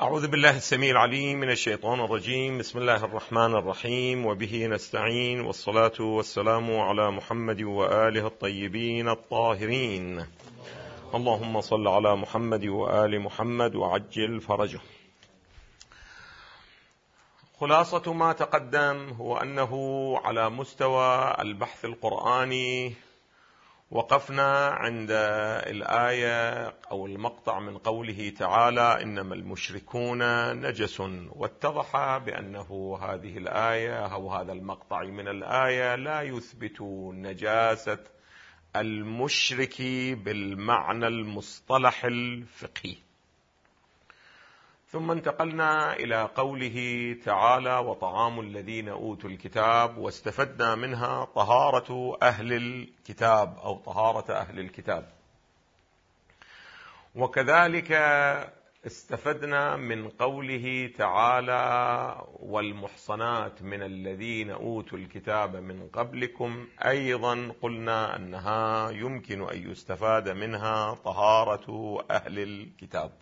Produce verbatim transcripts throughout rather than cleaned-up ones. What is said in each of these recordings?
أعوذ بالله السميع العليم من الشيطان الرجيم. بسم الله الرحمن الرحيم، وبه نستعين، والصلاة والسلام على محمد وآله الطيبين الطاهرين. اللهم صل على محمد وآل محمد وعجل فرجه. خلاصة ما تقدم هو أنه على مستوى البحث القرآني وقفنا عند الآية أو المقطع من قوله تعالى إنما المشركون نجس، واتضح بأنه هذه الآية أو هذا المقطع من الآية لا يثبت نجاسة المشرك بالمعنى المصطلح الفقهي. ثم انتقلنا إلى قوله تعالى وطعام الذين أوتوا الكتاب، واستفدنا منها طهارة أهل الكتاب أو طهارة أهل الكتاب. وكذلك استفدنا من قوله تعالى والمحصنات من الذين أوتوا الكتاب من قبلكم، أيضا قلنا أنها يمكن أن يستفاد منها طهارة أهل الكتاب.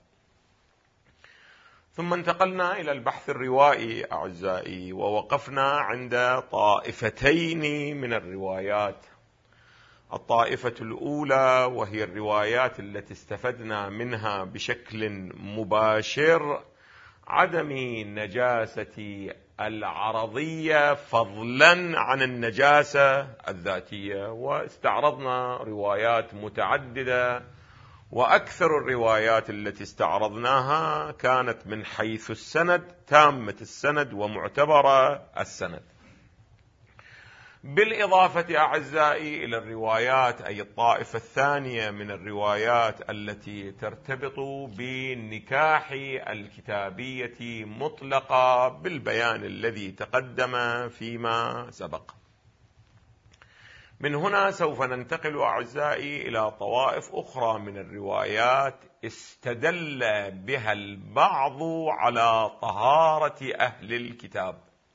ثم انتقلنا إلى البحث الروائي أعزائي، ووقفنا عند طائفتين من الروايات. الطائفة الأولى وهي الروايات التي استفدنا منها بشكل مباشر عدم نجاسة العرضية فضلا عن النجاسة الذاتية، واستعرضنا روايات متعددة، وأكثر الروايات التي استعرضناها كانت من حيث السند تامة السند ومعتبرة السند، بالإضافة أعزائي إلى الروايات أي الطائفة الثانية من الروايات التي ترتبط بالنكاح الكتابية مطلقة بالبيان الذي تقدم فيما سبق. من هنا سوف ننتقل أعزائي إلى طوائف أخرى من الروايات استدل بها البعض على طهارة أهل الكتاب.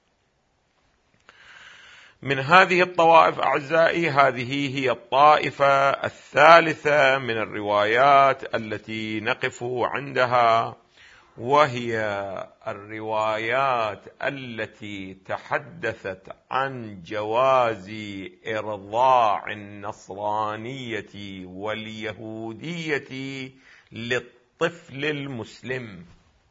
من هذه الطوائف أعزائي هذه هي الطائفة الثالثة من الروايات التي نقف عندها، وهي الروايات التي تحدثت عن جواز إرضاع النصرانية واليهودية للطفل المسلم.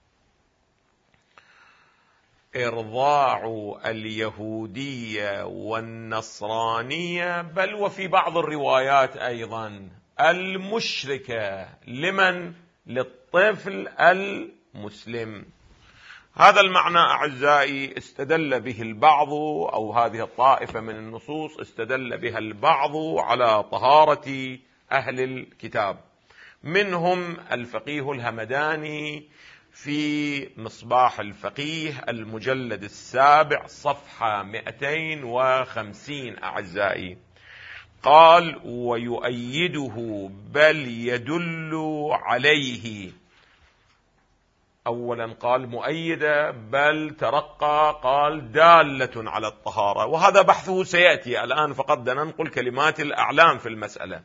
إرضاع اليهودية والنصرانية، بل وفي بعض الروايات أيضا المشركة، لمن؟ للطفل المسلم. هذا المعنى أعزائي استدل به البعض، أو هذه الطائفة من النصوص استدل بها البعض على طهارة أهل الكتاب. منهم الفقيه الهمداني في مصباح الفقيه المجلد السابع صفحة مئتين وخمسين أعزائي، قال ويؤيده بل يدل عليه. أولا قال مؤيدة، بل ترقى قال دالة على الطهارة، وهذا بحثه سيأتي الآن، فقط ننقل كلمات الأعلام في المسألة.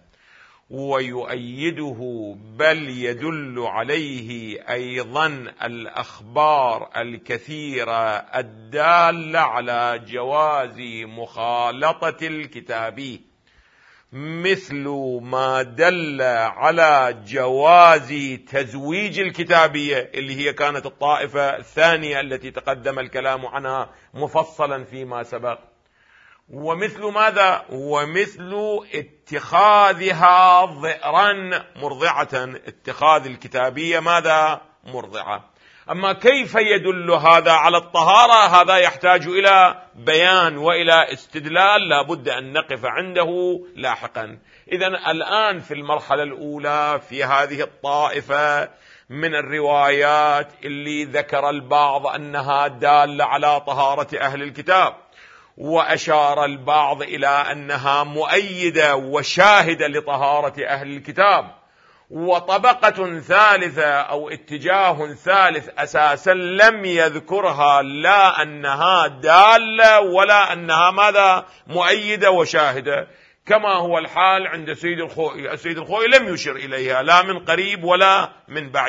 ويؤيده بل يدل عليه أيضا الأخبار الكثيرة الدالة على جواز مخالطة الكتابي، مثل ما دل على جواز تزويج الكتابية اللي هي كانت الطائفة الثانية التي تقدم الكلام عنها مفصلا فيما سبق. ومثل ماذا؟ ومثل اتخاذها ضئرا مرضعة، اتخاذ الكتابية ماذا؟ مرضعة. أما كيف يدل هذا على الطهارة؟ هذا يحتاج إلى بيان وإلى استدلال لا بد أن نقف عنده لاحقا. إذن الآن في المرحلة الأولى في هذه الطائفة من الروايات اللي ذكر البعض أنها دالة على طهارة أهل الكتاب، وأشار البعض إلى أنها مؤيدة وشاهدة لطهارة أهل الكتاب، وطبقة ثالثة أو اتجاه ثالث أساسا لم يذكرها، لا أنها دالة ولا أنها ماذا؟ مؤيدة وشاهدة، كما هو الحال عند سيد الخوئي. السيد الخوئي لم يشر إليها لا من قريب ولا من بعيد،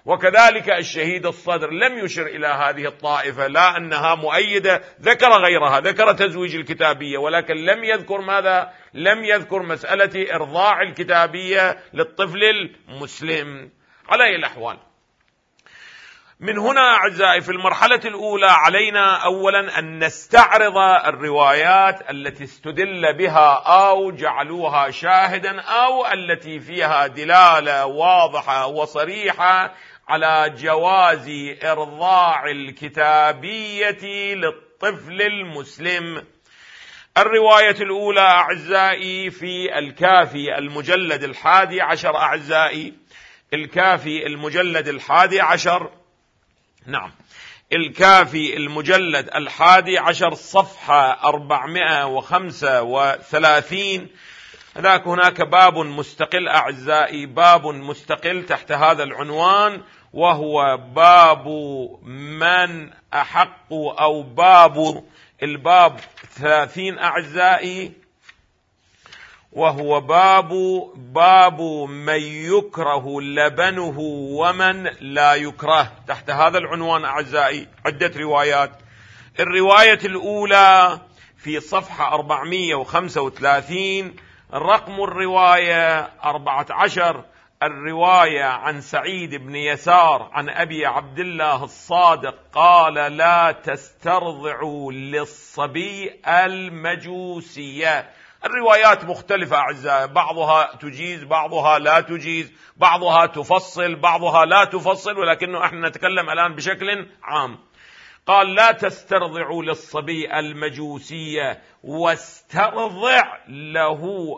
وكذلك الشهيد الصدر لم يشر إلى هذه الطائفة، لا أنها مؤيدة، ذكر غيرها، ذكر تزويج الكتابية، ولكن لم يذكر ماذا؟ لم يذكر مسألة إرضاع الكتابية للطفل المسلم. على أي الأحوال، من هنا أعزائي في المرحلة الأولى علينا أولا أن نستعرض الروايات التي استدل بها أو جعلوها شاهدا أو التي فيها دلالة واضحة وصريحة على جواز إرضاع الكتابية للطفل المسلم. الرواية الأولى أعزائي في الكافي المجلد الحادي عشر، أعزائي الكافي المجلد الحادي عشر، نعم الكافي المجلد الحادي عشر صفحة أربعمائة وخمسة وثلاثين. هناك هناك باب مستقل أعزائي، باب مستقل تحت هذا العنوان، وهو باب من أحق، أو باب الباب ثلاثين أعزائي، وهو باب باب من يكره لبنه ومن لا يكره. تحت هذا العنوان أعزائي عدة روايات. الرواية الأولى في صفحة أربعمائة وخمسة وثلاثين، رقم الرواية أربعة عشر، الرواية عن سعيد بن يسار عن أبي عبد الله الصادق قال: لا تسترضعوا للصبي المجوسية. الروايات مختلفة أعزائي، بعضها تجيز، بعضها لا تجيز، بعضها تفصل، بعضها لا تفصل، ولكنه احنا نتكلم الآن بشكل عام. قال: لا تسترضعوا للصبي المجوسية واسترضع له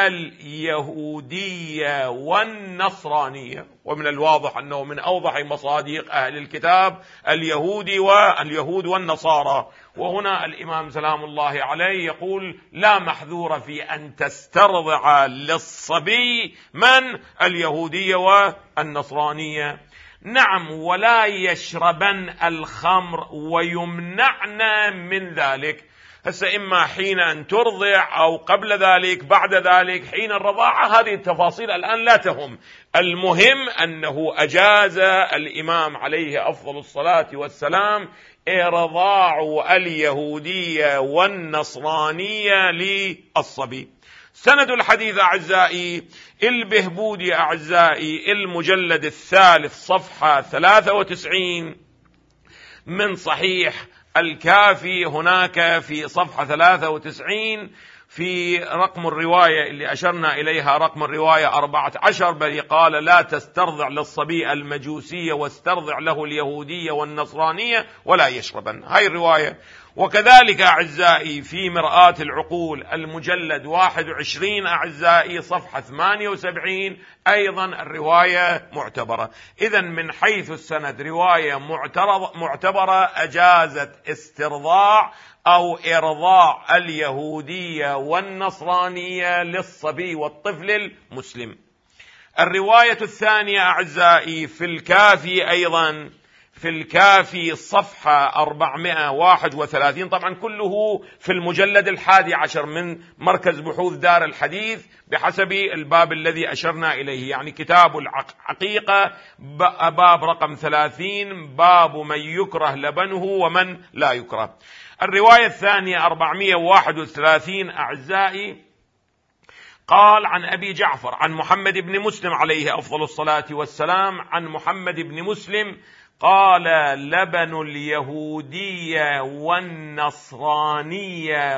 اليهودية والنصرانية. ومن الواضح أنه من أوضح مصادق أهل الكتاب اليهودي واليهود والنصارى. وهنا الإمام سلام الله عليه يقول: لا محذور في أن تسترضع للصبي من اليهودية والنصرانية. نعم، ولا يشربن الخمر ويمنعن من ذلك. هسه إما حين أن ترضع أو قبل ذلك بعد ذلك حين الرضاعة، هذه التفاصيل الآن لا تهم. المهم أنه أجاز الإمام عليه أفضل الصلاة والسلام إرضاع اليهودية والنصرانية للصبي. سند الحديث أعزائي البهبودي أعزائي المجلد الثالث صفحة ثلاثة وتسعين من صحيح الكافي، هناك في صفحة ثلاثة وتسعين في رقم الرواية اللي أشرنا إليها رقم الرواية أربعة عشر، بل قال: لا تسترضع للصبي المجوسية واسترضع له اليهودية والنصرانية ولا يشربن. هاي الرواية. وكذلك أعزائي في مرآة العقول المجلد واحد وعشرين أعزائي صفحة ثمانية وسبعين أيضا الرواية معتبرة. إذن من حيث السند رواية معتبرة أجازت استرضاع أو إرضاع اليهودية والنصرانية للصبي والطفل المسلم. الرواية الثانية أعزائي في الكافي أيضا، في الكافي صفحة أربعمائة وواحد وثلاثين، طبعا كله في المجلد الحادي عشر من مركز بحوث دار الحديث بحسب الباب الذي أشرنا إليه، يعني كتاب الحقيقة باب رقم ثلاثين، باب من يكره لبنه ومن لا يكره. الرواية الثانية أربعمائة وواحد وثلاثين أعزائي، قال عن أبي جعفر عن محمد بن مسلم عليه أفضل الصلاة والسلام عن محمد بن مسلم قال: لبن اليهودية والنصرانية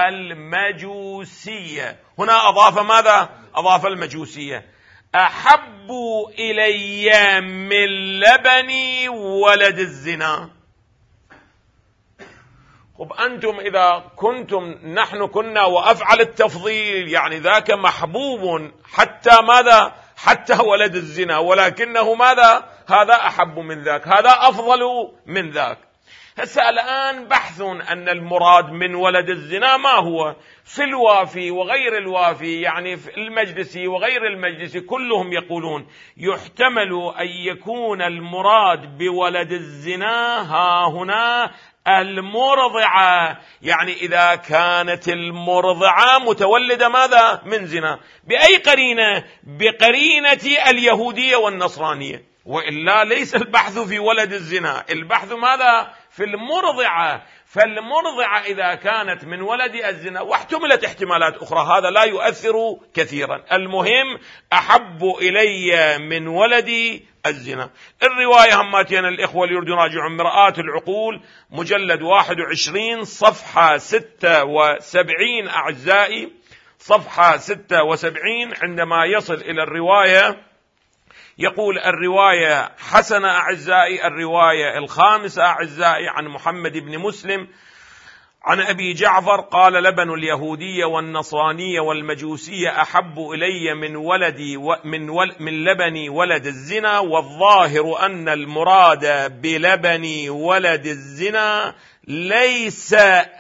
والمجوسية. هنا أضاف ماذا؟ أضاف المجوسية. أحب إلي من لبن ولد الزنا. طب أنتم إذا كنتم، نحن كنا وأفعل التفضيل، يعني ذاك محبوب حتى ماذا؟ حتى ولد الزنا، ولكنه ماذا؟ هذا أحب من ذاك، هذا أفضل من ذاك. هسه الآن بحث أن المراد من ولد الزنا ما هو. في الوافي وغير الوافي، يعني في المجلسي وغير المجلسي، كلهم يقولون يحتمل أن يكون المراد بولد الزنا ها هنا المرضعة، يعني إذا كانت المرضعة متولدة ماذا؟ من زنا. بأي قرينة؟ بقرينة اليهودية والنصرانية. وإلا ليس البحث في ولد الزنا، البحث ماذا؟ في المرضعة. فالمرضعة إذا كانت من ولد الزنا، واحتملت احتمالات أخرى، هذا لا يؤثر كثيرا، المهم أحب إلي من ولد الزنا. الرواية هماتين الإخوة اللي يريدون يراجعون مرآة العقول مجلد واحد وعشرين صفحة ستة وسبعين أعزائي، صفحة ستة وسبعين، عندما يصل إلى الرواية يقول: الرواية حسنة أعزائي، الرواية الخامسة أعزائي عن محمد بن مسلم عن أبي جعفر قال: لبن اليهودية والنصرانية والمجوسية أحب إلي من ولدي ومن ول من لبن ولد الزنا، والظاهر أن المراد بلبن ولد الزنا ليس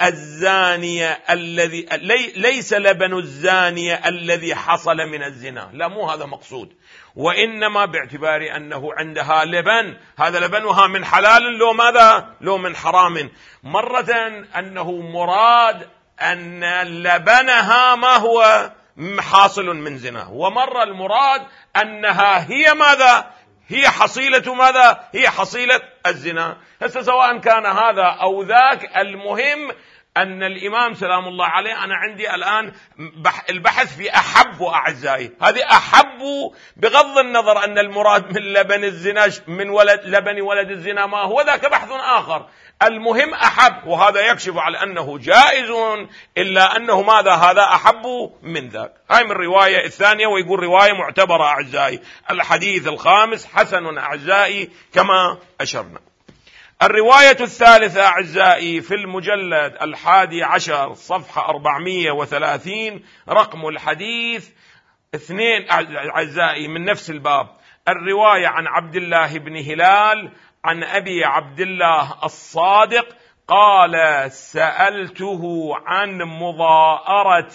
الزانية الذي لي ليس لبن الزانية الذي حصل من الزنا، لا مو هذا مقصود، وإنما باعتبار أنه عندها لبن، هذا لبنها من حلال لو ماذا؟ لو من حرام. مرة أنه مراد أن لبنها ما هو حاصل من زنا، ومرة المراد أنها هي ماذا؟ هي حصيلة ماذا؟ هي حصيلة الزنا. هسه سواء كان هذا أو ذاك، المهم أن الإمام سلام الله عليه، أنا عندي الآن البحث في أحب أعزائي، هذه أحب بغض النظر أن المراد من لبن الزنا من ولد لبن ولد الزنا ما هو، ذاك بحث آخر، المهم أحب، وهذا يكشف على أنه جائز، إلا أنه ماذا؟ هذا أحب من ذاك. هاي من الرواية الثانية، ويقول رواية معتبرة أعزائي. الحديث الخامس حسن أعزائي كما أشرنا. الرواية الثالثة أعزائي في المجلد الحادي عشر صفحة أربعمائة وثلاثين، رقم الحديث اثنين أعزائي من نفس الباب. الرواية عن عبد الله بن هلال عن أبي عبد الله الصادق قال: سألته عن مضاءرة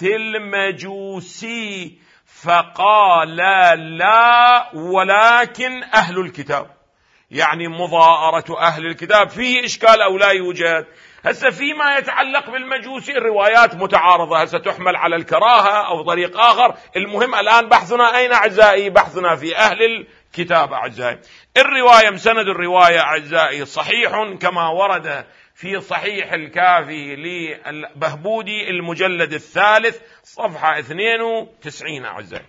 المجوسي فقال: لا ولكن أهل الكتاب. يعني مضاءرة أهل الكتاب فيه إشكال أو لا يوجد؟ هسه فيما يتعلق بالمجوسي الروايات متعارضة، هسه تحمل على الكراهة أو طريق آخر، المهم الآن بحثنا أين أعزائي؟ بحثنا في أهل الكتاب أعزائي. الرواية مسند الرواية أعزائي صحيح كما ورد في صحيح الكافي للبهبودي المجلد الثالث صفحة اثنين وتسعين أعزائي.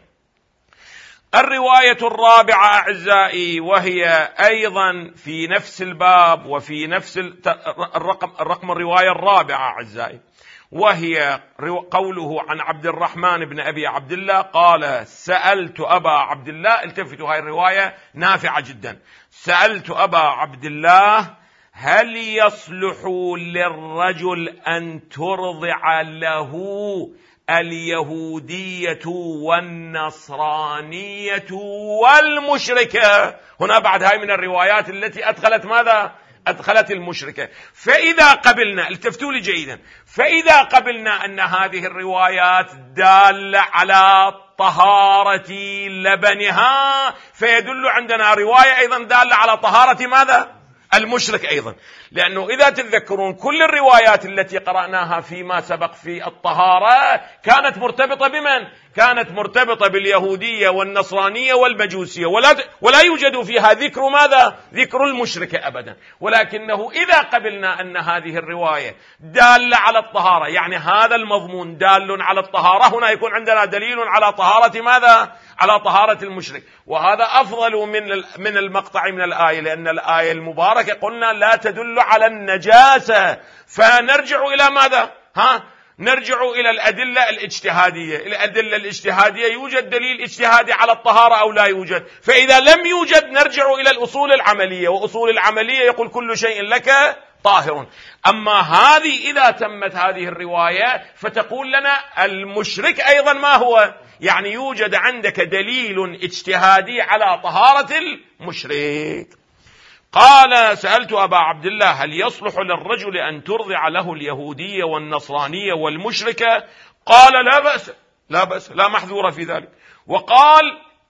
الرواية الرابعة أعزائي وهي أيضا في نفس الباب وفي نفس الرقم, الرقم الرواية الرابعة أعزائي، وهي قوله عن عبد الرحمن بن أبي عبد الله قال: سألت أبا عبد الله. التفتوا، هاي الرواية نافعة جدا. سألت أبا عبد الله: هل يصلح للرجل أن ترضع له اليهودية والنصرانية والمشركة؟ هنا بعد هاي من الروايات التي أدخلت ماذا؟ أدخلت المشركة. فإذا قبلنا، التفتوا لي جيدا، فإذا قبلنا أن هذه الروايات دالة على طهارة لبنها، فيدل عندنا رواية أيضا دالة على طهارة ماذا؟ المشرك أيضا، لأنه إذا تتذكرون كل الروايات التي قرأناها فيما سبق في الطهارة كانت مرتبطة بمن؟ كانت مرتبطة باليهودية والنصرانية والمجوسية، ولا, ولا يوجد فيها ذكر ماذا؟ ذكر المشرك أبدا. ولكنه إذا قبلنا أن هذه الرواية دالة على الطهارة، يعني هذا المضمون دال على الطهارة، هنا يكون عندنا دليل على طهارة ماذا؟ على طهارة المشرك، وهذا أفضل من من المقطع من الآية، لأن الآية المباركة قلنا لا تدل على النجاسة. فنرجع إلى ماذا؟ ها؟ نرجع إلى الأدلة الاجتهادية. الأدلة الاجتهادية يوجد دليل اجتهادي على الطهارة أو لا يوجد؟ فإذا لم يوجد نرجع إلى الأصول العملية، وأصول العملية يقول كل شيء لك طاهر. أما هذه إذا تمت هذه الرواية فتقول لنا المشرك أيضا ما هو؟ يعني يوجد عندك دليل اجتهادي على طهارة المشرك. قال: سألت أبا عبد الله: هل يصلح للرجل أن ترضع له اليهودية والنصرانية والمشركة؟ قال: لا بأس، لا بأس، لا محذور في ذلك. وقال: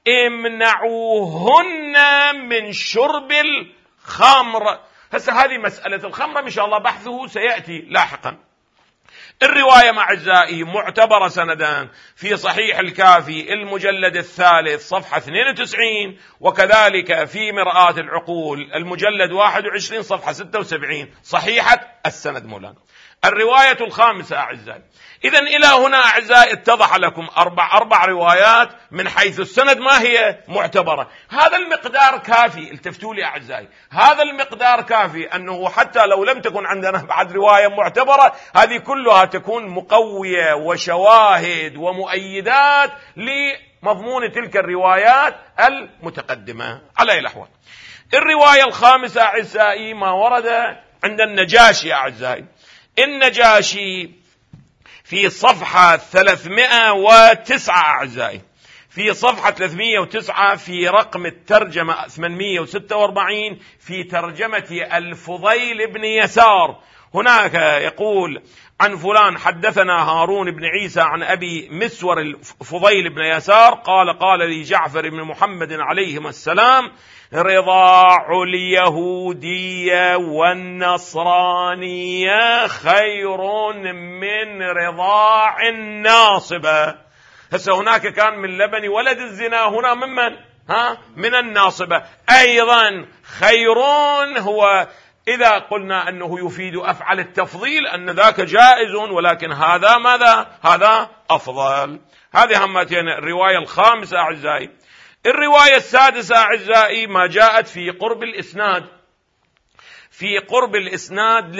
امنعوهن من شرب الخمر. هسه هذه مسألة الخمر إن شاء الله بحثه سيأتي لاحقا. الرواية مع أعزائي معتبرة سندان في صحيح الكافي المجلد الثالث صفحة اثنين وتسعين، وكذلك في مرآة العقول المجلد واحد وعشرين صفحة ستة وسبعين صحيحة السند مولانا. الرواية الخامسة أعزائي، إذن إلى هنا أعزائي اتضح لكم أربع أربع روايات من حيث السند ما هي معتبرة. هذا المقدار كافي، التفتوا لي أعزائي، هذا المقدار كافي أنه حتى لو لم تكن عندنا بعد رواية معتبرة هذه كلها تكون مقوية وشواهد ومؤيدات لمضمون تلك الروايات المتقدمة. على أي الأحوال، الرواية الخامسة أعزائي ما ورد عند النجاشي أعزائي. النجاشي في صفحة ثلاثمائة وتسعة أعزائي، في صفحة ثلاثمائة وتسعة في رقم الترجمة ثمانمائة وستة وأربعين في ترجمة الفضيل بن يسار، هناك يقول عن فلان حدثنا هارون بن عيسى عن أبي مسور الفضيل بن يسار قال قال لي جعفر بن محمد عليهما السلام رضاع اليهودية والنصرانية خير من رضاع الناصبة. هسه هناك كان من لبن ولد الزنا، هنا ممن؟ ها من الناصبة. أيضا خيرون هو إذا قلنا أنه يفيد أفعل التفضيل أن ذاك جائز، ولكن هذا ماذا؟ هذا أفضل. هذه همتين الرواية الخامسة أعزائي. الرواية السادسة أعزائي ما جاءت في قرب الإسناد، في قرب الإسناد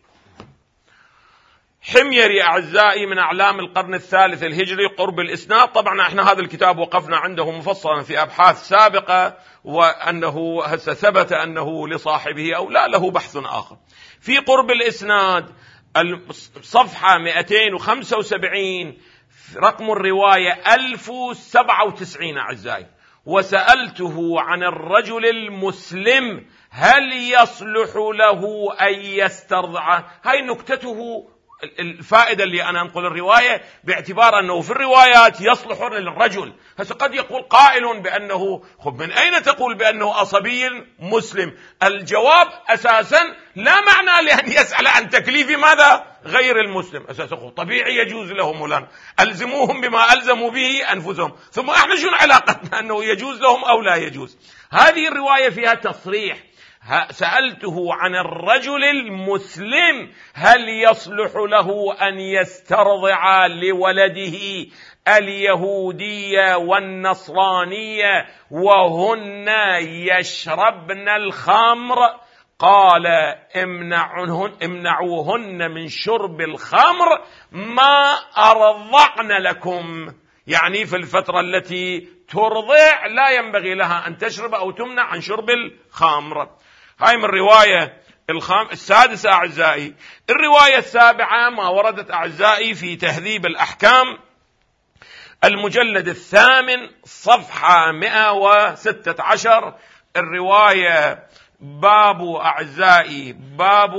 للحميري أعزائي من أعلام القرن الثالث الهجري قرب الإسناد. طبعا احنا هذا الكتاب وقفنا عنده مفصلا في أبحاث سابقة، وأنه هسه ثبت أنه لصاحبه أو لا له بحث آخر. في قرب الإسناد صفحة مئتين وخمسة وسبعين رقم الرواية ألف وسبعة وتسعين أعزائي، وسألته عن الرجل المسلم هل يصلح له أن يسترضع. هاي نكتته الفائدة اللي أنا أنقل الرواية باعتبار أنه في الروايات يصلح للرجل. هسه قد يقول قائل بأنه خب من أين تقول بأنه أصبي مسلم؟ الجواب أساسا لا معنى لأن يسأل عن تكليف ماذا غير المسلم، أساسا طبيعي يجوز لهم، ولن ألزموهم بما ألزموا به أنفسهم، ثم احنا شنو علاقتنا أنه يجوز لهم أو لا يجوز؟ هذه الرواية فيها تصريح سألته عن الرجل المسلم هل يصلح له أن يسترضع لولده اليهودية والنصرانية وهن يشربن الخمر؟ قال امنعوهن, امنعوهن من شرب الخمر ما أرضعن لكم، يعني في الفترة التي ترضع لا ينبغي لها أن تشرب أو تمنع عن شرب الخمر. هاي من الرواية الخام السادسة أعزائي. الرواية السابعة ما وردت أعزائي في تهذيب الأحكام المجلد الثامن صفحة مئة وستة عشر، الرواية باب أعزائي باب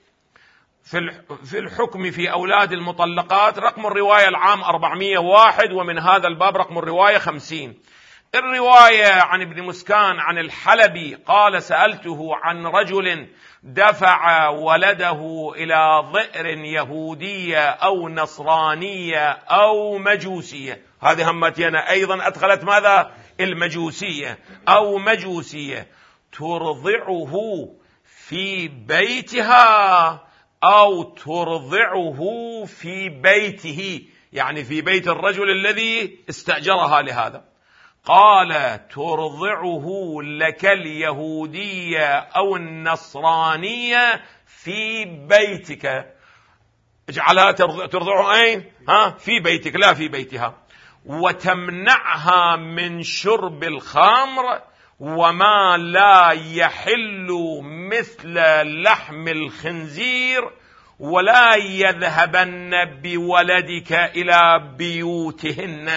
في الحكم في أولاد المطلقات، رقم الرواية العام أربعمائة وواحد، ومن هذا الباب رقم الرواية خمسين. الرواية عن ابن مسكان عن الحلبي قال سألته عن رجل دفع ولده إلى ضئر يهودية أو نصرانية أو مجوسية. هذه همتنا أيضا أدخلت ماذا؟ المجوسية أو مجوسية، ترضعه في بيتها أو ترضعه في بيته، يعني في بيت الرجل الذي استأجرها لهذا. قال ترضعه لك اليهودية أو النصرانية في بيتك، اجعلها ترضعه أين؟ ها في بيتك لا في بيتها، وتمنعها من شرب الخمر وما لا يحل مثل لحم الخنزير، ولا يذهبن بولدك إلى بيوتهن،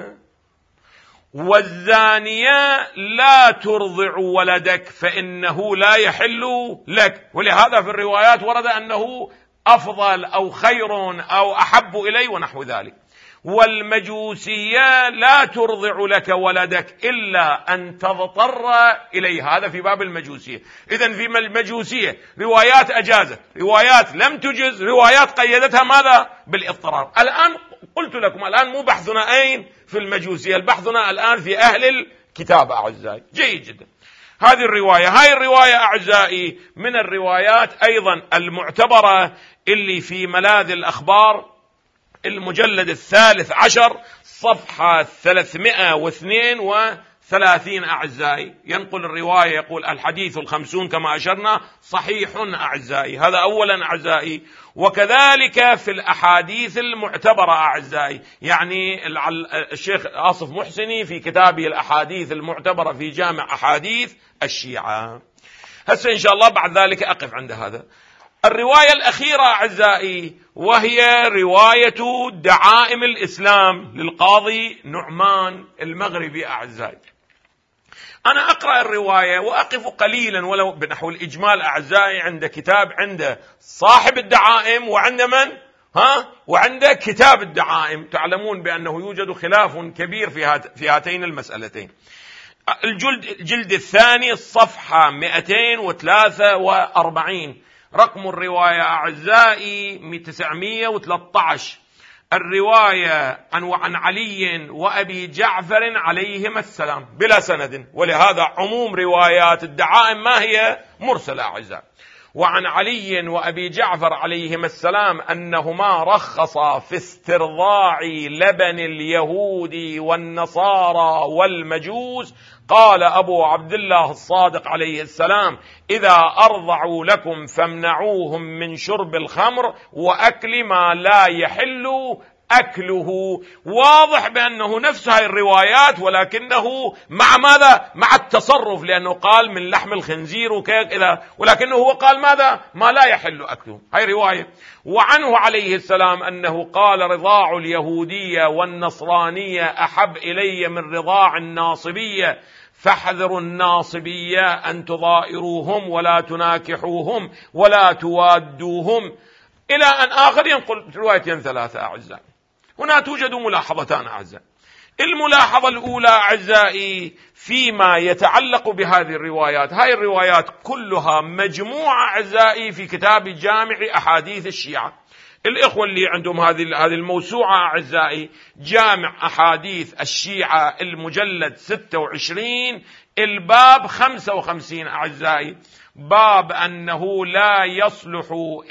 والزانية لا ترضع ولدك فإنه لا يحل لك. ولهذا في الروايات ورد أنه أفضل أو خير أو أحب إلي ونحو ذلك. والمجوسية لا ترضع لك ولدك إلا أن تضطر إليه. هذا في باب المجوسية. إذن في المجوسية روايات أجازت، روايات لم تجز، روايات قيدتها ماذا؟ بالاضطرار. الآن قلت لكم الآن مو بحثنا أين في المجوسية، البحثنا الآن في أهل الكتاب أعزائي. جيد جدا. هذه الرواية هاي الرواية أعزائي من الروايات أيضا المعتبرة اللي في ملاذ الأخبار، المجلد الثالث عشر صفحة ثلاثمائة واثنين وثلاثين أعزائي، ينقل الرواية يقول: الحديث الخمسون كما أشرنا صحيح أعزائي. هذا أولا أعزائي. وكذلك في الأحاديث المعتبرة أعزائي، يعني الشيخ آصف محسني في كتابه الأحاديث المعتبرة في جامع أحاديث الشيعة. هسه إن شاء الله بعد ذلك أقف عند هذا. الرواية الأخيرة أعزائي وهي رواية دعائم الإسلام للقاضي نعمان المغربي أعزائي. أنا أقرأ الرواية وأقف قليلا ولو بنحو الإجمال أعزائي عند كتاب عند صاحب الدعائم وعند من؟ ها؟ وعند كتاب الدعائم. تعلمون بأنه يوجد خلاف كبير في, هات في هاتين المسألتين. الجلد, الجلد الثاني الصفحة مئتين وثلاثة وأربعين، رقم الرواية أعزائي تسعمائة وثلاثة عشر. الرواية عن وعن علي وأبي جعفر عليهما السلام بلا سند، ولهذا عموم روايات الدعائم ما هي مرسلة أعزائي. وعن علي وأبي جعفر عليهما السلام أنهما رخصا في استرضاع لبن اليهود والنصارى والمجوس. قال أبو عبد الله الصادق عليه السلام: إذا أرضعوا لكم فامنعوهم من شرب الخمر وأكل ما لا يحل أكله. واضح بأنه نفس هاي الروايات ولكنه مع ماذا؟ مع التصرف، لأنه قال من لحم الخنزير وكيك إلى، ولكنه هو قال ماذا؟ ما لا يحل أكله. هاي رواية. وعنه عليه السلام أنه قال: رضاع اليهودية والنصرانية أحب إلي من رضاع الناصبية، فاحذروا الناصبية أن تضائروهم ولا تناكحوهم ولا توادوهم، إلى أن آخر ينقل روايتين ثلاثة أعزائي. هنا توجد ملاحظتان أعزائي. الملاحظة الأولى أعزائي فيما يتعلق بهذه الروايات، هذه الروايات كلها مجموعة أعزائي في كتاب جامع أحاديث الشيعة. الإخوة اللي عندهم هذه هذه الموسوعة أعزائي، جامع أحاديث الشيعة المجلد ستة وعشرين الباب خمسة وخمسين أعزائي، باب أنه لا يصلح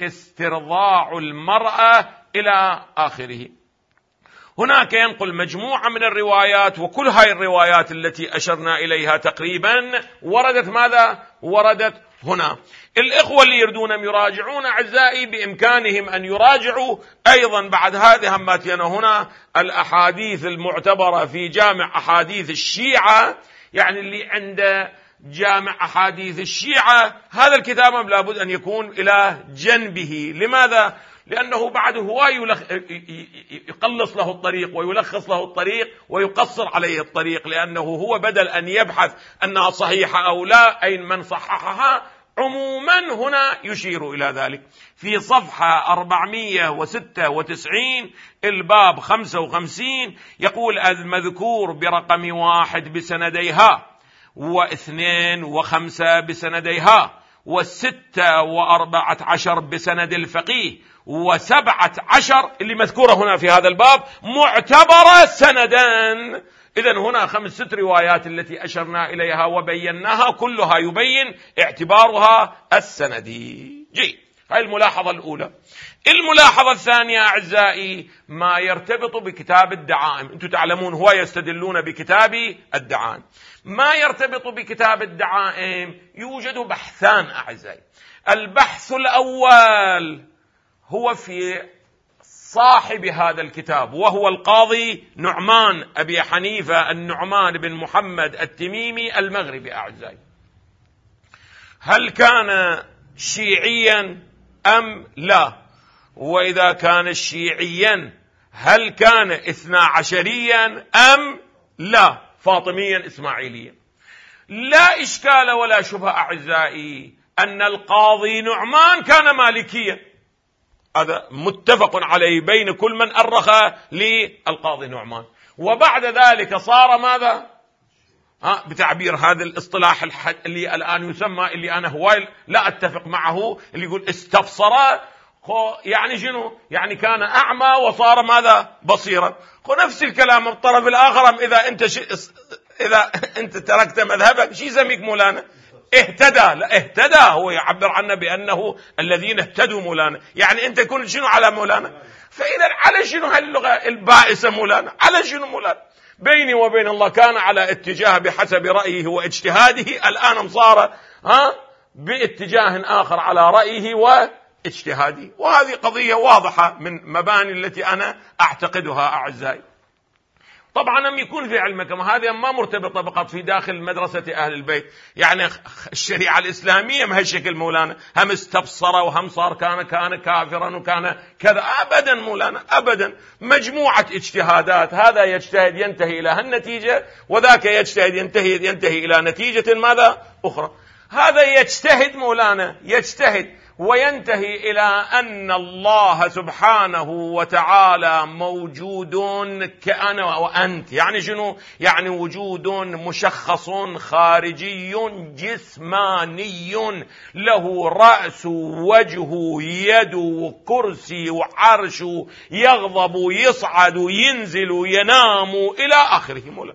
استرضاع المرأة إلى آخره. هناك ينقل مجموعة من الروايات، وكل هاي الروايات التي أشرنا إليها تقريبا وردت ماذا؟ وردت هنا. الإخوة اللي يردون يراجعون أعزائي بإمكانهم أن يراجعوا أيضا بعد هذه هماتنا هنا الأحاديث المعتبرة في جامع أحاديث الشيعة، يعني اللي عنده جامع أحاديث الشيعة هذا الكتاب لابد أن يكون إلى جنبه. لماذا؟ لأنه بعد هو يقلص له الطريق ويلخص له الطريق ويقصر عليه الطريق، لأنه هو بدل أن يبحث أنها صحيحة أو لا أين من صححها، عموما هنا يشير إلى ذلك. في صفحة أربعمائة وستة وتسعين الباب خمسة وخمسين يقول: المذكور برقم واحد بسنديها، واثنين وخمسة بسنديها، والستة وأربعة عشر بسند الفقيه، وسبعة عشر اللي مذكورة هنا في هذا الباب معتبرة سندان. إذن هنا خمس ست روايات التي أشرنا إليها وبيناها كلها يبين اعتبارها السندي. جيد، هاي الملاحظة الأولى. الملاحظة الثانية أعزائي ما يرتبط بكتاب الدعائم. أنتم تعلمون هو يستدلون بكتاب الدعائم. ما يرتبط بكتاب الدعائم يوجد بحثان أعزائي. البحث الأول هو في صاحب هذا الكتاب وهو القاضي نعمان أبي حنيفة النعمان بن محمد التميمي المغربي أعزائي. هل كان شيعيا أم لا؟ وإذا كان شيعيا هل كان اثنا عشريا أم لا؟ فاطميا إسماعيليا؟ لا إشكال ولا شبهة أعزائي أن القاضي نعمان كان مالكيا، هذا متفق عليه بين كل من أرخ للقاضي نعمان. وبعد ذلك صار ماذا؟ ها بتعبير هذا الاصطلاح اللي الآن يسمى، اللي أنا هواي لا أتفق معه، اللي يقول استبصر، يعني شنو؟ يعني كان أعمى وصار ماذا؟ بصيرا. نفس الكلام الطرف الآخر، إذا أنت ش... إذا أنت تركت مذهبك شي يسميك مولانا؟ اهتدى. لا، اهتدى هو يعبر عنه بأنه الذين اهتدوا مولانا، يعني أنت كنت شنو على مولانا؟ فإذا على شنو هاللغة البائسة مولانا؟ على شنو مولانا؟ بيني وبين الله كان على اتجاه بحسب رأيه واجتهاده، الآن صار ها باتجاه آخر على رأيه واجتهاده. وهذه قضية واضحة من مباني التي أنا أعتقدها أعزائي. طبعا هم يكون في علمكم هذه ما مرتبطة فقط في داخل مدرسة أهل البيت، يعني الشريعة الإسلامية ما هالشكل مولانا، هم استبصر وهم صار كان كان كافرا وكان كذا، أبدا مولانا أبدا. مجموعة اجتهادات، هذا يجتهد ينتهي إلى هالنتيجة، وذاك يجتهد ينتهي ينتهي إلى نتيجة ماذا؟ أخرى. هذا يجتهد مولانا يجتهد وينتهي إلى أن الله سبحانه وتعالى موجود كأنا وأنت. يعني شنو؟ يعني وجود مشخص خارجي جسماني، له رأس وجه يد وكرسي وعرش، يغضب يصعد ينزل ينام إلى آخره مولا.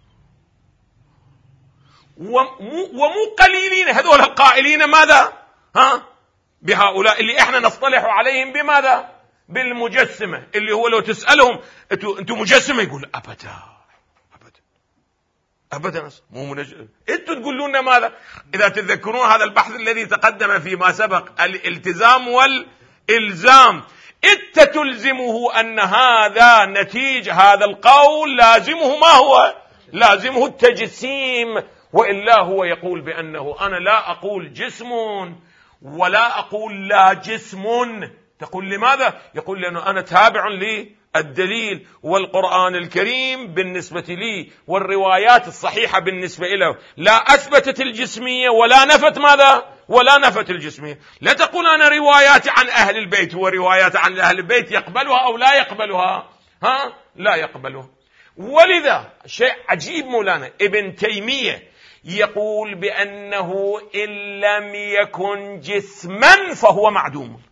ومو قليلين هذول القائلين ماذا؟ ها بهؤلاء اللي احنا نصطلح عليهم بماذا؟ بالمجسمة، اللي هو لو تسألهم انتوا انتوا مجسمة يقول أبدا أبدا أبدا مو منجم. انتوا تقولون ماذا؟ إذا تذكرون هذا البحث الذي تقدم فيما سبق، الالتزام والإلزام، انت تلزمه أن هذا نتيج هذا القول لازمه ما هو؟ لازمه التجسيم، وإلا هو يقول بأنه أنا لا أقول جسم ولا أقول لا جسم. تقول لماذا؟ يقول لأنه أنا تابع للدليل والقرآن الكريم بالنسبة لي والروايات الصحيحة بالنسبة له لا أثبتت الجسمية ولا نفت ماذا؟ ولا نفت الجسمية. لا تقول أنا رواياتي عن أهل البيت وروايات عن أهل البيت يقبلها أو لا يقبلها، ها لا يقبلها. ولذا شيء عجيب مولانا، ابن تيمية يقول بأنه إن لم يكن جسما فهو معدوم،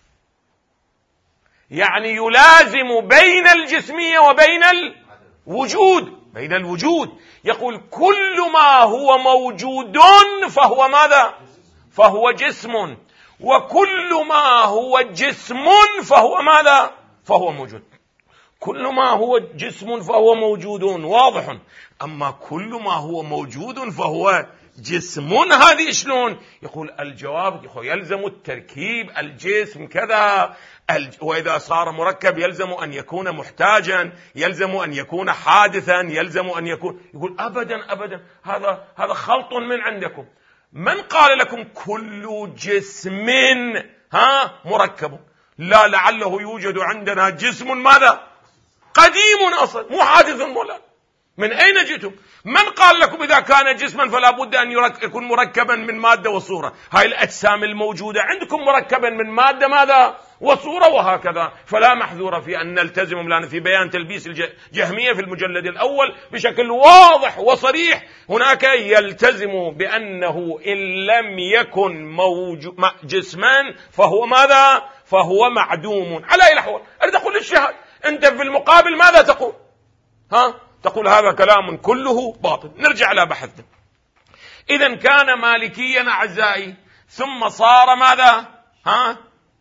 يعني يلازم بين الجسمية وبين الوجود، بين الوجود. يقول كل ما هو موجود فهو ماذا؟ فهو جسم، وكل ما هو جسم فهو ماذا؟ فهو موجود. كل ما هو جسم فهو موجود واضح، أما كل ما هو موجود فهو جسم، هذه شلون؟ يقول الجواب يلزم التركيب، الجسم كذا، وإذا صار مركب يلزم أن يكون محتاجا، يلزم أن يكون حادثا، يلزم أن يكون. يقول أبدا أبدا، هذا هذا خلط من عندكم. من قال لكم كل جسم ها مركب؟ لا، لعله يوجد عندنا جسم ماذا؟ قديم أصلا، مو حادث ولا. من أين جئتم؟ من قال لكم إذا كان جسما فلا بد أن يكون مركبا من مادة وصورة؟ هاي الأجسام الموجودة عندكم مركبا من مادة ماذا؟ وصورة، وهكذا. فلا محذور في أن نلتزم، لأن في بيان تلبيس الجهمية في المجلد الأول بشكل واضح وصريح هناك يلتزم بأنه إن لم يكن موجود جسما فهو ماذا؟ فهو معدوم على أي الأحوال. أريد أقول الشهاد، أنت في المقابل ماذا تقول؟ ها؟ تقول هذا كلام كله باطل. نرجع إلى بحثنا. إذا كان مالكيا أعزائي، ثم صار ماذا؟ ها؟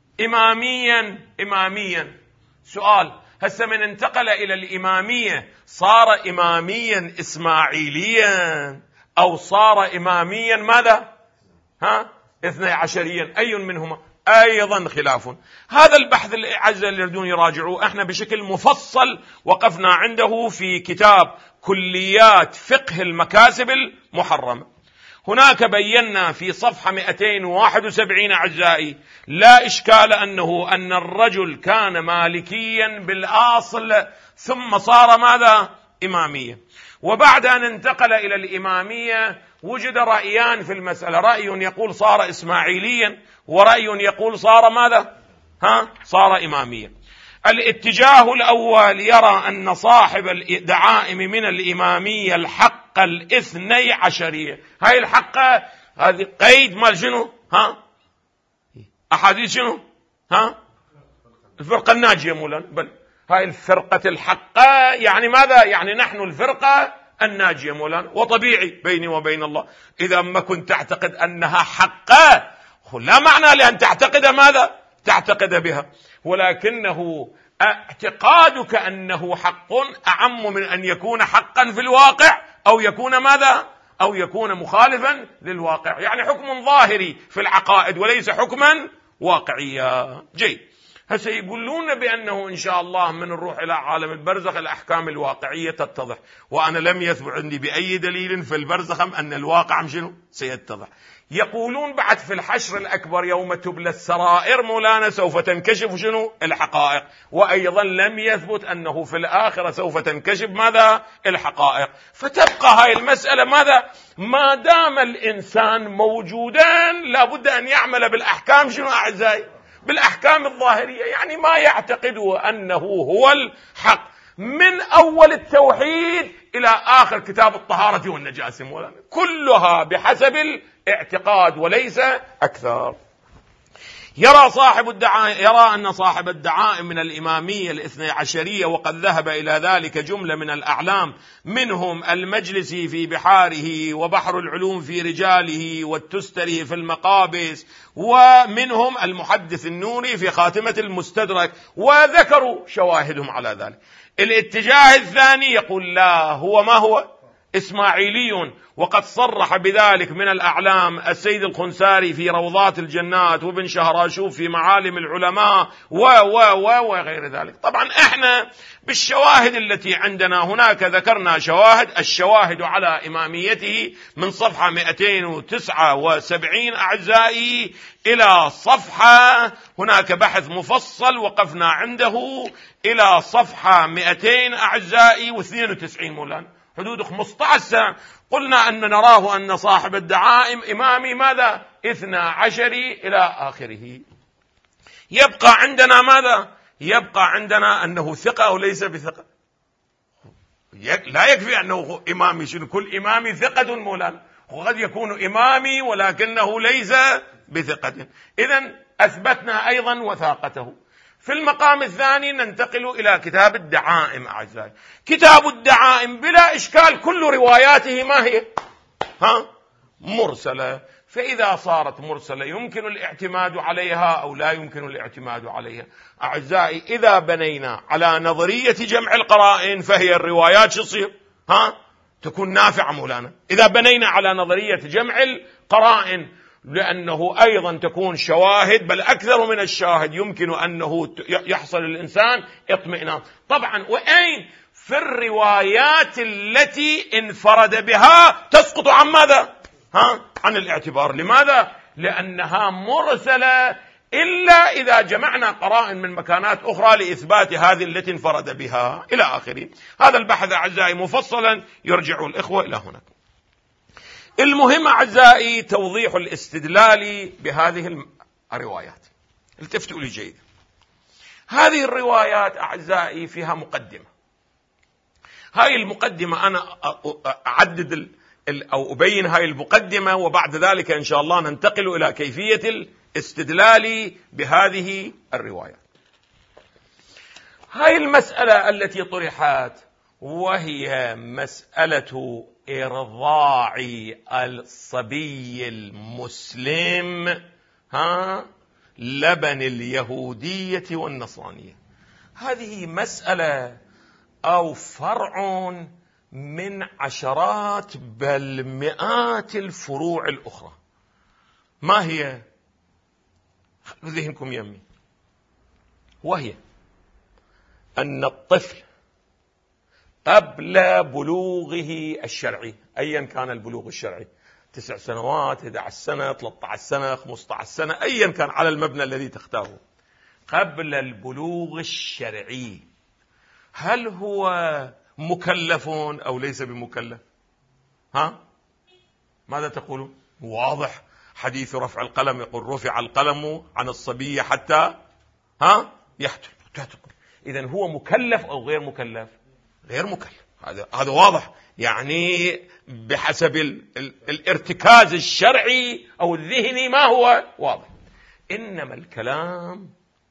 إماميا. إماميا. سؤال، هسه من انتقل إلى الإمامية صار إماميا إسماعيليا أو صار إماميا ماذا؟ ها؟ اثني عشريا، أي منهما؟ أيضا خلاف. هذا البحث الأعزاء اللي يريدون يراجعوه احنا بشكل مفصل وقفنا عنده في كتاب كليات فقه المكاسب المحرمة. هناك بينا في صفحة مئتين وواحد وسبعين أعزائي لا إشكال أنه أن الرجل كان مالكيا بالأصل ثم صار ماذا؟ إمامية. وبعد أن انتقل إلى الإمامية وجد رأيان في المسألة، رأي يقول صار إسماعيليا ورأي يقول صار ماذا؟ ها صار إماميا. الاتجاه الأول يرى أن صاحب الدعائم من الإمامية الحق الاثني عشرية. هاي الحقة هذه قيد مال شنو؟ ها أحاديث شنو؟ ها الفرقة الناجية مولانا. بل هاي الفرقة الحقة يعني ماذا؟ يعني نحن الفرقة الناجية مولانا. وطبيعي بيني وبين الله إذا ما كنت تعتقد أنها حقة لا معنى لأن تعتقد ماذا؟ تعتقد بها، ولكنه اعتقادك أنه حق أعم من أن يكون حقا في الواقع أو يكون ماذا؟ أو يكون مخالفا للواقع. يعني حكم ظاهري في العقائد وليس حكما واقعيا. جيد. هسه يقولون بأنه إن شاء الله من نروح إلى عالم البرزخ الأحكام الواقعية تتضح، وأنا لم يثبت عندي بأي دليل في البرزخ أن الواقع شنو سيتضح. يقولون بعد في الحشر الأكبر يوم تبلى السرائر مولانا سوف تنكشف شنو الحقائق، وأيضا لم يثبت أنه في الآخرة سوف تنكشف ماذا الحقائق. فتبقى هاي المسألة ماذا؟ ما دام الإنسان موجودا لابد أن يعمل بالأحكام شنو أعزائي؟ بالأحكام الظاهرية. يعني ما يعتقده أنه هو الحق من أول التوحيد إلى آخر كتاب الطهارة والنجاسة مولانا، كلها بحسب الاعتقاد وليس أكثر. يرى صاحب الدعائم يرى أن صاحب الدعائم من الإمامية الاثني عشرية، وقد ذهب إلى ذلك جملة من الأعلام، منهم المجلسي في بحاره، وبحر العلوم في رجاله، والتستري في المقابس، ومنهم المحدث النوري في خاتمة المستدرك، وذكروا شواهدهم على ذلك. الاتجاه الثاني يقول لا، هو ما هو إسماعيلي، وقد صرح بذلك من الأعلام السيد الخنساري في روضات الجنات، وابن شهراشوف في معالم العلماء، و و و وغير ذلك. طبعا احنا بالشواهد التي عندنا هناك ذكرنا شواهد، الشواهد على إماميته من صفحة مئتين وتسعة وسبعين أعزائي إلى صفحة، هناك بحث مفصل وقفنا عنده إلى صفحة مئتين أعزائي واثنين وتسعين مولانا، حدود خمسة عشر سنة. قلنا أن نراه أن صاحب الدعائم إمامي ماذا؟ اثنى عشري إلى آخره. يبقى عندنا ماذا؟ يبقى عندنا أنه ثقة وليس بثقة. لا يكفي أنه إمامي، شنو كل إمامي ثقة مولانا، وقد يكون إمامي ولكنه ليس بثقة. إذن أثبتنا أيضا وثاقته. في المقام الثاني ننتقل إلى كتاب الدعائم أعزائي. كتاب الدعائم بلا إشكال كل رواياته ما هي؟ ها؟ مرسلة. فإذا صارت مرسلة يمكن الاعتماد عليها أو لا يمكن الاعتماد عليها. أعزائي إذا بنينا على نظرية جمع القرائن فهي الروايات شو تصير؟ ها؟ تكون نافعة مولانا. إذا بنينا على نظرية جمع القرائن، لأنه أيضا تكون شواهد، بل أكثر من الشاهد، يمكن أنه يحصل الإنسان اطمئنان. طبعا وأين؟ في الروايات التي انفرد بها تسقط عن ماذا؟ ها؟ عن الاعتبار. لماذا؟ لأنها مرسلة، إلا إذا جمعنا قرائن من مكانات أخرى لإثبات هذه التي انفرد بها إلى آخره. هذا البحث أعزائي مفصلا يرجع الإخوة إلى هناك. المهم أعزائي توضيح الاستدلال بهذه الروايات. التفتوا لي جيدا. هذه الروايات أعزائي فيها مقدمة. هاي المقدمة أنا أعدد أو أبين هاي المقدمة، وبعد ذلك إن شاء الله ننتقل إلى كيفية الاستدلال بهذه الروايات. هاي المسألة التي طرحت وهي مسألة إرضاع الصبي المسلم ها لبن اليهودية والنصرانية. هذه مسألة أو فرع من عشرات بل مئات الفروع الأخرى. ما هي؟ ذهنكم يمي. وهي أن الطفل قبل بلوغه الشرعي، أيا كان البلوغ الشرعي، تسع سنوات، إحدى عشرة سنة، ثلاثة عشر سنة، خمسة عشر سنة، أيا كان على المبنى الذي تختاره، قبل البلوغ الشرعي، هل هو مكلف أو ليس بمكلف؟ ها؟ ماذا تقولون؟ واضح. حديث رفع القلم يقول رفع القلم عن الصبي حتى ها يحتل. إذن هو مكلف أو غير مكلف؟ غير مكلف. هذا هذا واضح، يعني بحسب ال ال الارتكاز الشرعي أو الذهني ما هو واضح. إنما الكلام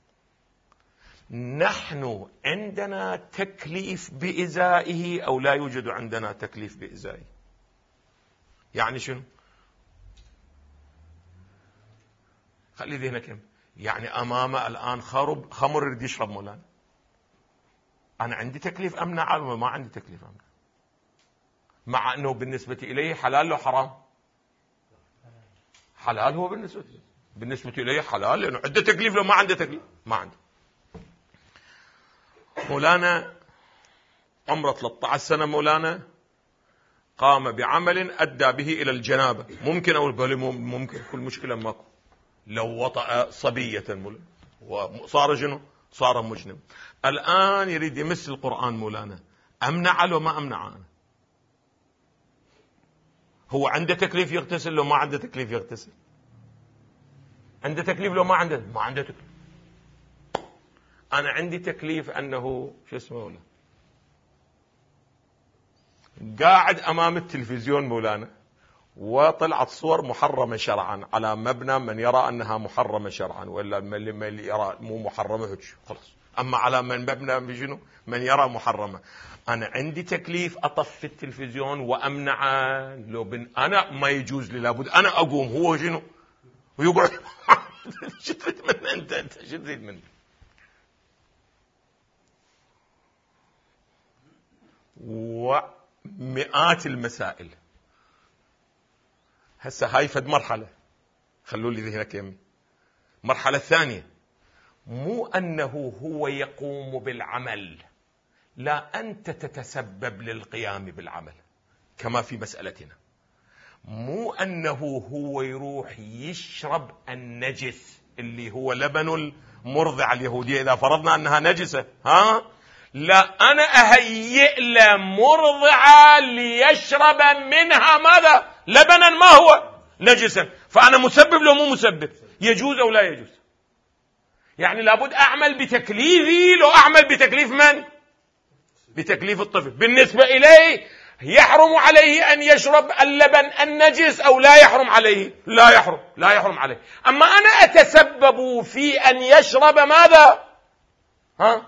نحن عندنا تكليف بإزائه أو لا يوجد عندنا تكليف بإزائه؟ يعني شنو؟ خلي ذهنك، يعني أمامه الآن خرب خمر يريد يشرب مولانا، أنا عندي تكليف أمنع ولا ما عندي تكليف أمنع؟ مع أنه بالنسبة إليه حلال لو حرام؟ حلال هو بالنسبة إليه. بالنسبة إليه حلال لأنه عنده تكليف. لو ما عنده تكليف ما عنده. مولانا عمره ثلاثة عشر سنة، مولانا قام بعمل أدى به إلى الجنابة، ممكن أو بل ممكن، كل مشكلة ماكو. لو وطأ صبية مولانا وصار جنو صار مجنب، الآن يريد يمس القرآن مولانا، أمنع لو ما أمنع أنا؟ هو عنده تكليف يغتسل لو ما عنده تكليف يغتسل؟ عنده تكليف لو ما عنده ما عنده تكليف. أنا عندي تكليف أنه شو اسمه ولا قاعد أمام التلفزيون مولانا وطلعت صور محرمة شرعا على مبنى من يرى أنها محرمة شرعا، ولا من يرى مو محرمة خلاص، أما على من مبنى بجنو من يرى محرمة. أنا عندي تكليف أطفي التلفزيون وأمنع لو بن أنا ما يجوز لي، لابد أنا أقوم هو جنو ويقعد. شو تريد من أنت أنت شو تريد مني؟ ومئات المسائل. هسه هاي فد مرحلة، خلوا لي ذهنك يمي. مرحلة ثانية، مو أنه هو يقوم بالعمل، لا أنت تتسبب للقيام بالعمل كما في مسألتنا. مو أنه هو يروح يشرب النجس اللي هو لبن المرضع اليهودية إذا فرضنا أنها نجسة، ها لا، أنا أهيئ له مرضعة ليشرب منها ماذا؟ لبنا ما هو نجسا، فأنا مسبب لو مو مسبب؟ يجوز أو لا يجوز؟ يعني لابد أعمل بتكليفي. لو أعمل بتكليف من؟ بتكليف الطفل. بالنسبة إليه يحرم عليه أن يشرب اللبن النجس أو لا يحرم عليه؟ لا يحرم، لا يحرم عليه. أما أنا أتسبب في أن يشرب ماذا؟ ها؟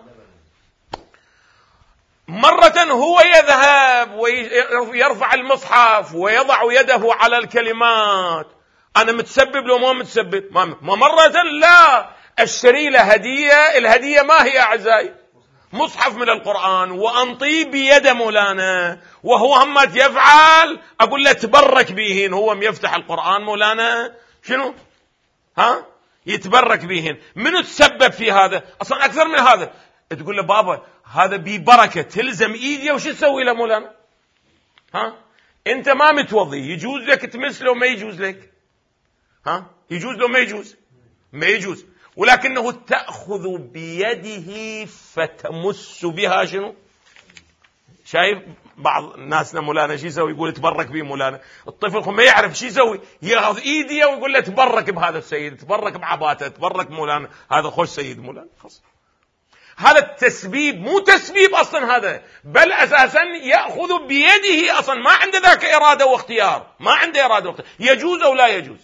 مرة هو يذهب ويرفع المصحف ويضع يده على الكلمات، أنا متسبب لو ما متسبب؟ ما مرة لا، أشتري له هدية، الهدية ما هي أعزائي؟ مصحف من القرآن، وأنطيه بيد مولانا وهو همت يفعل، أقول له تبرك بهن، هو يفتح القرآن مولانا شنو؟ ها؟ يتبرك بهن. منو تسبب في هذا؟ أصلا أكثر من هذا، تقول له بابا هذا ببركة، تلزم إيدي وش تسوي له مولانا؟ ها؟ أنت ما متوضي، يجوز لك تمس له ما يجوز لك؟ ها؟ يجوز له ما يجوز؟ ما يجوز، ولكنه تأخذ بيده فتمس بها شنو؟ شايف بعض ناسنا مولانا شي يسوي؟ يقول تبرك به مولانا. الطفل ما يعرف شي يسوي، ياخذ ايدي ويقول له تبرك بهذا السيد، تبرك بعباته، تبرك مولانا، هذا خوش سيد مولانا. خلاص، هذا التسبيب مو تسبيب اصلا هذا، بل اساسا ياخذ بيده، اصلا ما عنده ذاك اراده واختيار، ما عنده اراده واختيار. يجوز او لا يجوز؟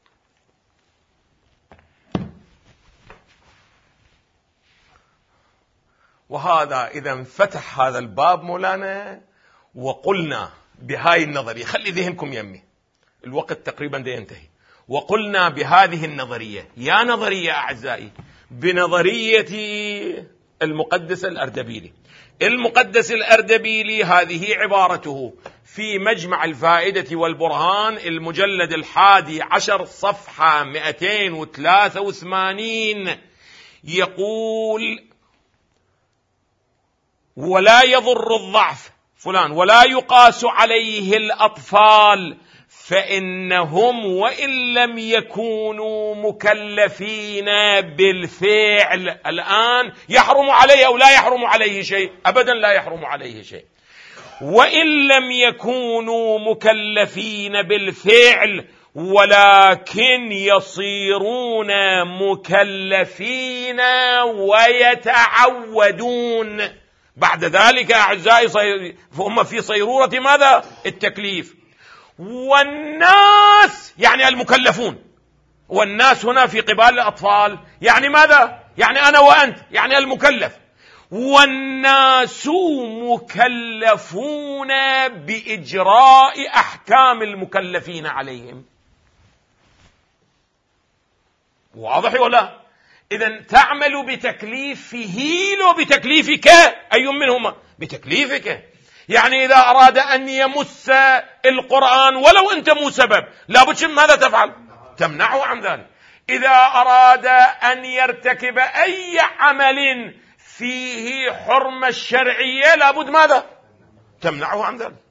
وهذا إذا انفتح هذا الباب مولانا وقلنا بهاي النظرية، خلي ذهنكم يمي، الوقت تقريبا دا ينتهي. وقلنا بهذه النظرية، يا نظرية أعزائي، بنظرية المقدس الأردبيلي. المقدس الأردبيلي هذه عبارته في مجمع الفائدة والبرهان المجلد الحادي عشر صفحة مئتين وثلاثة وثمانين، يقول: ولا يضر الضعف فلان ولا يقاس عليه الأطفال، فإنهم وإن لم يكونوا مكلفين بالفعل. الآن يحرم عليه أو لا يحرم عليه شيء؟ أبدا لا يحرم عليه شيء. وإن لم يكونوا مكلفين بالفعل ولكن يصيرون مكلفين ويتعودون بعد ذلك أعزائي، فهم في صيرورة ماذا؟ التكليف. والناس يعني المكلفون، والناس هنا في قبال الأطفال يعني ماذا؟ يعني أنا وأنت، يعني المكلف. والناس مكلفون بإجراء أحكام المكلفين عليهم. واضح ولا؟ إذن تعمل بتكليفه لو بتكليفك، أي منهما؟ بتكليفك. يعني إذا أراد أن يمس القرآن ولو أنت مو سبب، لابد ماذا تفعل؟ تمنعه عن ذلك. إذا أراد أن يرتكب أي عمل فيه حرمة الشرعية، لابد ماذا؟ تمنعه عن ذلك،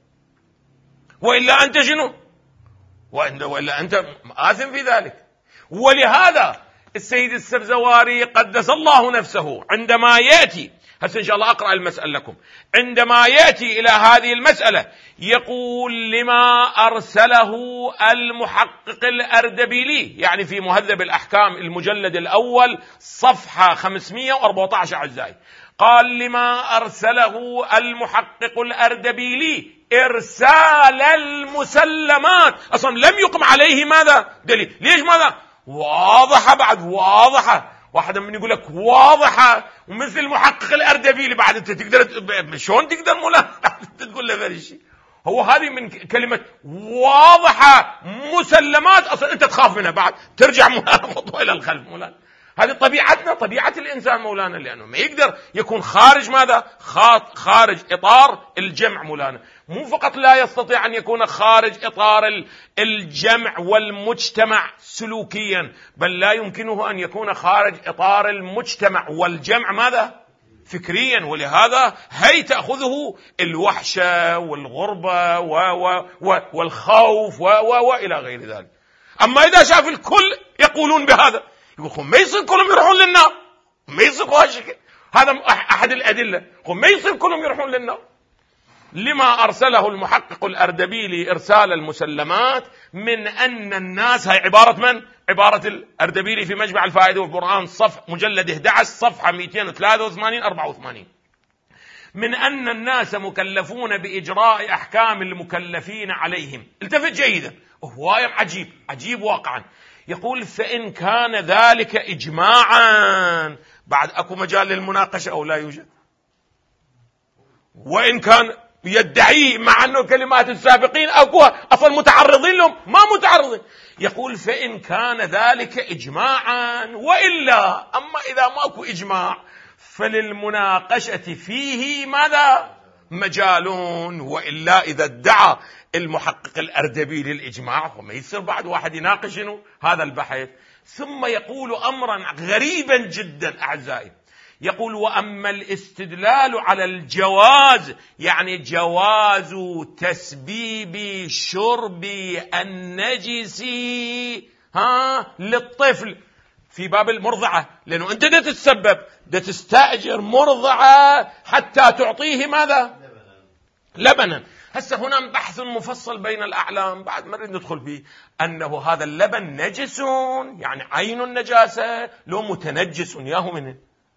وإلا أنت شنو؟ وإلا أنت آثم في ذلك. ولهذا السيد السبزواري قدس الله نفسه عندما يأتي، هسه إن شاء الله أقرأ المسألة لكم، عندما يأتي إلى هذه المسألة يقول لما أرسله المحقق الأردبيلي، يعني في مهذب الأحكام المجلد الأول صفحة خمسمائة وأربعة عشر أعزائي، قال لما أرسله المحقق الأردبيلي إرسال المسلمات، أصلا لم يقم عليه ماذا؟ دليل. ليش ماذا؟ واضحة، بعد واضحة. واحد من يقول لك واضحة ومثل المحقق الأردبيلي، بعد انت تقدر شلون تقدر مولانا تقول له ذا الشيء؟ هو هذه من كلمة واضحة مسلمات، أصلا انت تخاف منها، بعد ترجع مولانا خطوة إلى الخلف مولانا. هذه طبيعتنا، طبيعة الإنسان مولانا، لأنه ما يقدر يكون خارج ماذا؟ خارج إطار الجمع مولانا. مو فقط لا يستطيع أن يكون خارج إطار الجمع والمجتمع سلوكيا، بل لا يمكنه أن يكون خارج إطار المجتمع والجمع ماذا؟ فكريا. ولهذا هي تأخذه الوحشة والغربة و و و والخوف و و وإلى غير ذلك. أما إذا شاف الكل يقولون بهذا، يقول ما يصير كلهم يروحون للنار، ما يصير بهالشكل. هذا أحد الأدلة، ما يصير كلهم يروحون للنار. لما أرسله المحقق الأردبيلي إرسال المسلمات من أن الناس، هي عبارة من؟ عبارة الأردبيلي في مجمع الفائدة والقرآن صف مجلد أحد عشر صفحة مئتين وثلاثة وثمانين أربعة وثمانين، من أن الناس مكلفون بإجراء أحكام المكلفين عليهم. التفت جيدا، وهو عجيب عجيب واقعا. يقول فإن كان ذلك إجماعا، بعد أكو مجال للمناقشة أو لا يوجد؟ وإن كان يدعي مع أنه كلمات السابقين أكو أصلا متعرضين لهم، ما متعرضين. يقول فإن كان ذلك إجماعا، وإلا أما إذا ما أكو إجماع فللمناقشة فيه ماذا؟ مجالون. وإلا إذا ادعى المحقق الأردبيلي للإجماع وما يصير بعد واحد يناقش هذا البحث. ثم يقول أمرا غريبا جدا أعزائي، يقول وأما الاستدلال على الجواز، يعني جواز تسبيب شرب النجس ها للطفل في باب المرضعة، لأنه أنت دا تتسبب، دا تستأجر مرضعة حتى تعطيه ماذا؟ لبنا. هسه هنا بحث مفصل بين الأعلام، بعد ما نريد ندخل فيه، أنه هذا اللبن نجس، يعني عين النجاسة، لو متنجس ياهو منه.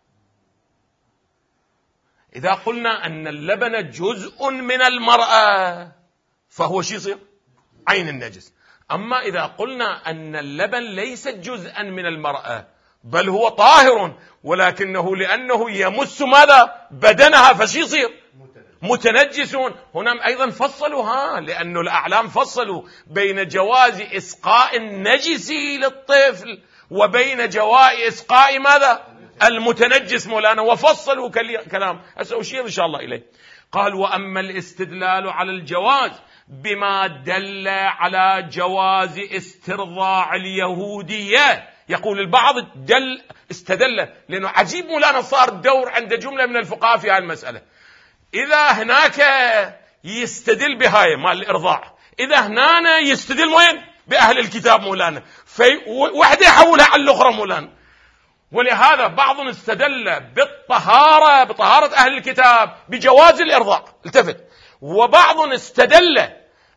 إذا قلنا أن اللبن جزء من المرأة فهو شي يصير؟ عين النجس. أما إذا قلنا أن اللبن ليس جزءا من المرأة بل هو طاهر، ولكنه لأنه يمس ماذا؟ بدنها، فشي يصير؟ متنجسون. هنا أيضا فصلوا، ها لأنه الأعلام فصلوا بين جواز إسقاء النجس للطفل وبين جواز إسقاء ماذا؟ المتنجس مولانا، وفصلوا كلام سأشير إن شاء الله إليه. قال وأما الاستدلال على الجواز بما دل على جواز استرضاع اليهودية، يقول البعض دل استدل، لأنه عجيب مولانا صار دور عند جملة من الفقهاء في هذه المسألة. إذا هناك يستدل بهاي مال الإرضاع، إذا هنا يستدل وين؟ بأهل الكتاب مولانا، في وحدة يحولها على الأخرى مولانا. ولهذا بعض استدل بالطهارة، بطهارة أهل الكتاب بجواز الإرضاع، التفت. وبعض استدل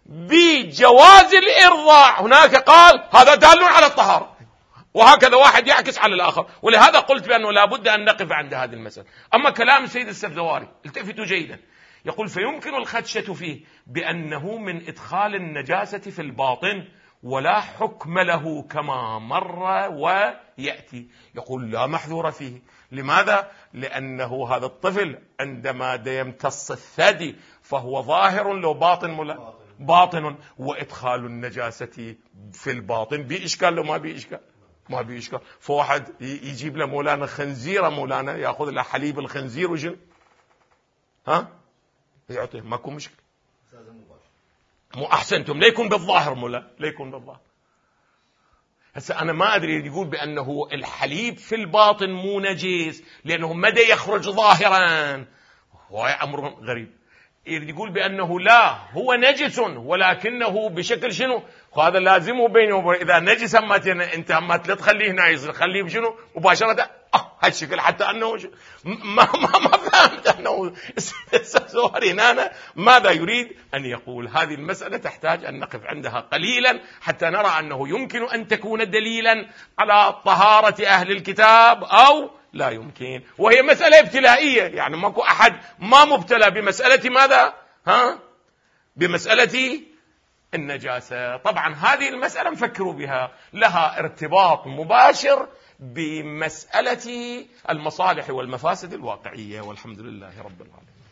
بجواز الإرضاع هناك قال هذا دال على الطهارة، وهكذا واحد يعكس على الآخر. ولهذا قلت بأنه لا بد أن نقف عند هذه المسألة. أما كلام السيد السفزواري التفتوا جيدا، يقول فيمكن الخدشة فيه بأنه من إدخال النجاسة في الباطن ولا حكم له كما مر ويأتي. يقول لا محذور فيه. لماذا؟ لأنه هذا الطفل عندما يمتص الثدي فهو ظاهر لو باطن ملا باطن، وإدخال النجاسة في الباطن بإشكال لو ما بإشكال ما بإشكال. فواحد يجيب له مولانا خنزيرة، مولانا يأخذ له حليب الخنزير وجن ها يعطيه، ماكو مشكلة. مو أحسنتم ليكن بالظاهر مولا ليكن بالظاهر. هسه أنا ما أدري يقول بأنه الحليب في الباطن مو نجس لأنه مدى يخرج ظاهرا، هو أمر غريب. يقول بأنه لا هو نجس ولكنه بشكل شنو، وهذا لازمه بينه وبين إذا نجس ما أنت ما تخليه نايز خليه بشنو مباشرة آه هالشكل، حتى أنه ما ما ما فهمت أنه السفزواري هنا ماذا يريد أن يقول. هذه المسألة تحتاج أن نقف عندها قليلا حتى نرى أنه يمكن أن تكون دليلا على طهارة أهل الكتاب أو لا يمكن، وهي مسألة ابتلائية. يعني ماكو أحد ما مبتلى بمسألة ماذا ها بمسألة النجاسة. طبعا هذه المسألة نفكروا بها لها ارتباط مباشر بمسألة المصالح والمفاسد الواقعية، والحمد لله رب العالمين.